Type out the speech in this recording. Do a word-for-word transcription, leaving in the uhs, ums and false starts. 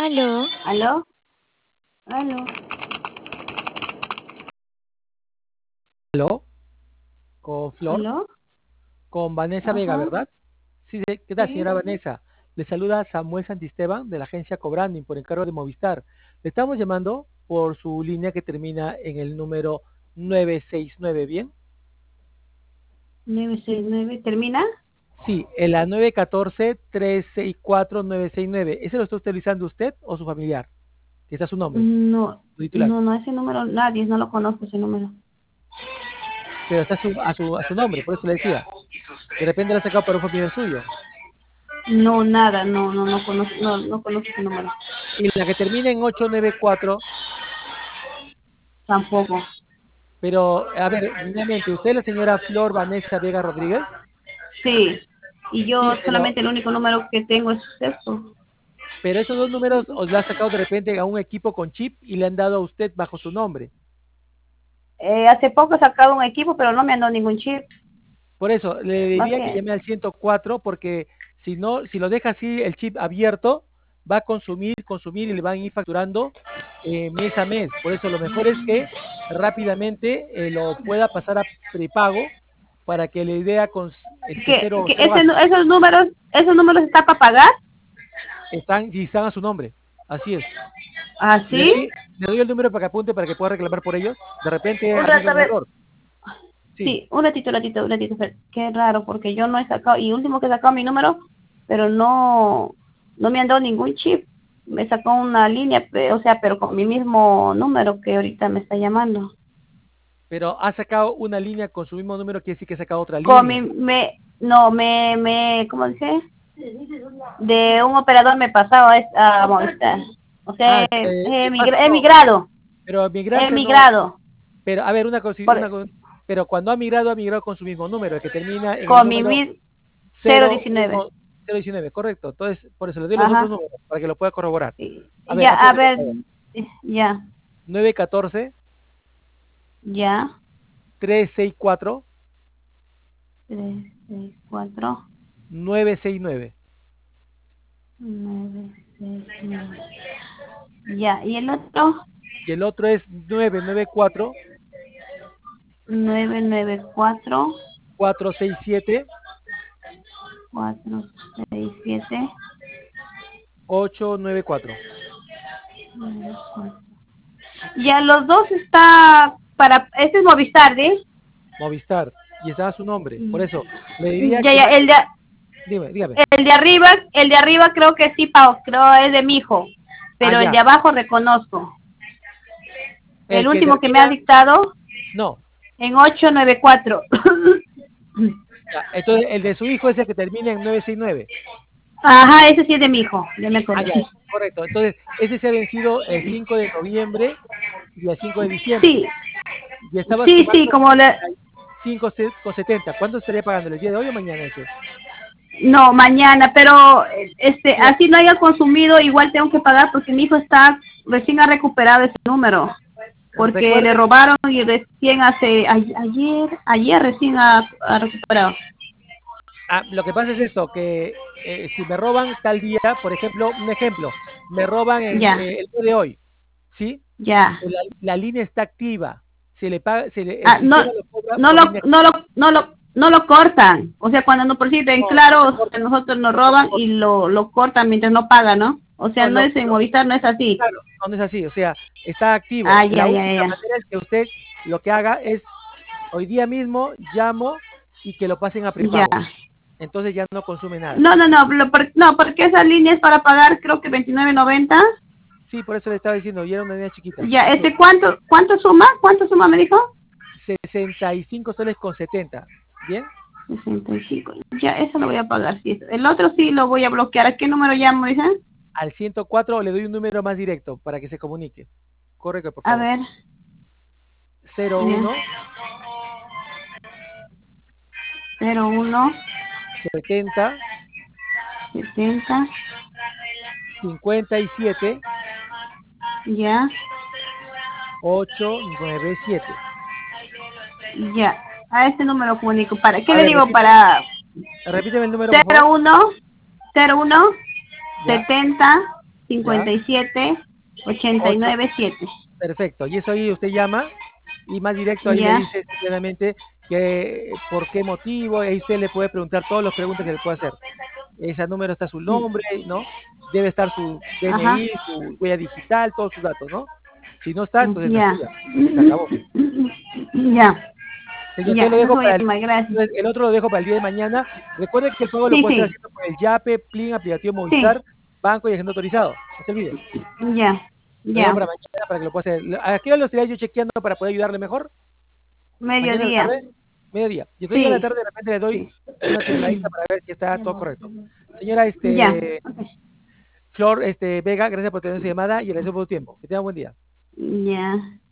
Aló, ¿Aló? ¿Aló? Aló, con Flor, ¿Aló? con Vanessa Vega, Ajá, ¿verdad? Sí, de- ¿qué tal, sí. señora Vanessa? Le saluda Samuel Santisteban de la agencia Cobranding por encargo de Movistar. Le estamos llamando por su línea que termina en el número nueve seis nueve, ¿bien? nueve seis nueve, ¿termina? Sí, en la nueve uno cuatro, tres seis cuatro, nueve seis nueve. ¿Ese lo está utilizando usted o su familiar? Que está su nombre, No, su titular. no, no, ese número, nadie, no lo conozco ese número. Pero está su- a, su, a su nombre, por eso le decía. De repente lo ha sacado para un familiar suyo. No, nada, no, no, no conozco, no, no conozco ese número. Y la que termina en ocho nueve cuatro. Tampoco. Pero, a ver, nuevamente, ¿usted es la señora Flor Vanessa Vega Rodríguez? Sí, y yo Sí, pero, solamente el único número que tengo es esto. pero esos dos números os la ha sacado de repente a un equipo con chip y le han dado a usted bajo su nombre. Eh, hace poco he sacado un equipo, pero no me han dado ningún chip. Por eso, le Más diría que que, llame al ciento cuatro porque si no, si lo deja así el chip abierto, va a consumir, consumir y le van a ir facturando eh, mes a mes. Por eso lo mejor es que rápidamente eh, lo pueda pasar a prepago para que le dé a cons- este que, cero, que cero ese, nu- gasto. esos números, esos números está para pagar. Están y están a su nombre. Así es. ¿Ah, Le sí? doy, le doy el número para que apunte para que pueda reclamar por ellos. De repente ha Un habido rato, a un ver. error. Sí, Sí, un ratito, un ratito, un ratito. Espera. Qué raro, porque yo no he sacado, y último que he sacado mi número, pero no, no me han dado ningún chip. Me sacó una línea, pe- o sea, pero con mi mismo número que ahorita me está llamando. pero ha sacado una línea con su mismo número, quiere decir que ha sacado otra Con mi, línea. me, no, me, me, ¿cómo dice? De un operador me pasaba a, a Movistar. O sea, Ah, he, eh, he de paso migra- he no, migrado, pero he migrante no. migrado, Pero a ver, una cosa, una, por, co- pero cuando ha migrado, ha migrado con su mismo número, el que termina en el con mi número mis cero cero diecinueve. uno cero diecinueve, correcto. Entonces, por eso le doy los otros Ajá. números para que lo pueda corroborar. Y- A ver, Ya, a apunte, por ver, favor. ya, nueve uno cuatro, ya. tres seis cuatro, Tres, seis, cuatro, nueve seis nueve. nueve, seis, nueve. Ya, y el otro, Y el otro es nueve nueve cuatro, nueve, nueve, cuatro, cuatro seis siete, cuatro, seis, siete, ocho nueve cuatro. nueve, cuatro. Ya, los dos está para, este es Movistar, ¿sí? Movistar. Y está su nombre. Por eso, le diría Ya, que ya, más. el de, Dime, dígame. el de arriba, el de arriba creo que sí, Pau, creo es de mi hijo, Ah, pero el de ya. abajo reconozco. El El que último que me ha termina. dictado No. en ocho nueve cuatro. Ya, entonces, el de su hijo es el que termina en nueve seis nueve. Ajá, ese sí es de mi hijo, ya me Ah, acordé. ya. Correcto. Entonces, ese se ha vencido el cinco de noviembre y el cinco de diciembre. Sí, Y estaba sí, sí, sumando como le... cinco con setenta. ¿Cuánto estaría pagando? ¿El día de hoy o mañana ese? No, mañana, pero este, Mira, así no haya consumido, igual tengo que pagar porque mi hijo está, recién ha recuperado ese número, porque le recuerde. robaron y recién hace, a- ayer, ayer recién ha, ha recuperado. Ah, lo que pasa es esto, que eh, si me roban tal día, por ejemplo, un ejemplo, me roban en, Ya, eh, el día de hoy, ¿sí? ya. La, la línea está activa, se le paga, se le- el Ah, no, sistema lo cobra no por lo, línea no activa. lo, no lo, no lo cortan. O sea, cuando no perciben, No, no se claro, a corta, nosotros nos no, no se roban y corta. lo, lo cortan mientras no paga, ¿no? O sea, No, no lo, es en lo- Movistar, no es así. claro, no, no es así, o sea, está activo. Ah, La ya, ya, única ya. manera es que usted lo que haga es, hoy día mismo llamo y que lo pasen a Ya. prepago. Entonces ya no consume nada. No, no, no, lo por- no, porque esa línea es para pagar, creo que veintinueve noventa. Sí, por eso le estaba diciendo, y era una línea chiquita. Ya, Eso, este, ¿cuánto, cuánto suma? ¿Cuánto suma, me dijo? sesenta y cinco soles con setenta. ¿Bien? Sesenta y cinco. Ya, eso lo voy a pagar, sí. El otro sí lo voy a bloquear. ¿A qué número llamo, dice? Al ciento cuatro le doy un número más directo para que se comunique. Correcto, por A favor. ver, cero ya. uno cero uno setenta setenta. cincuenta y siete Ya, ocho nueve siete. ya. A este número comunico. ¿Para qué A le ver, digo? repíteme, Para repíteme el número, por cero favor. uno cero uno Ya, setenta cincuenta y siete, ochenta y nueve, siete. Perfecto, y eso ahí usted llama y más directo ahí le Ya, dice simplemente que por qué motivo, ahí usted le puede preguntar todas las preguntas que le puede hacer. Ese número está su nombre, ¿no? Debe estar su ajá, D N I, su huella digital, todos sus datos, ¿no? Si no está, entonces no es ya, suya. Se acabó. ya, Señor, ya, entonces lo eso dejo voy a para el, llamar, gracias. entonces, el otro lo dejo para el día de mañana. Recuerde que el pago lo Sí, puede estar sí, haciendo por el Yape, Plin, aplicativo sí, Movistar, banco y agente autorizado. No se olvide. ya, Lo dejo ya, para mañana para que lo pueda hacer. ¿A qué hora lo estaría yo chequeando para poder ayudarle mejor? Mañana en la mediodía, tarde, mediodía. Y entonces ya en la sí, tarde de repente le doy sí, una timbradita para ver si está todo correcto. Señora, ya, este, Flor, este, Vega, gracias por tener su llamada y gracias por su tiempo. Que tenga un buen día. ya.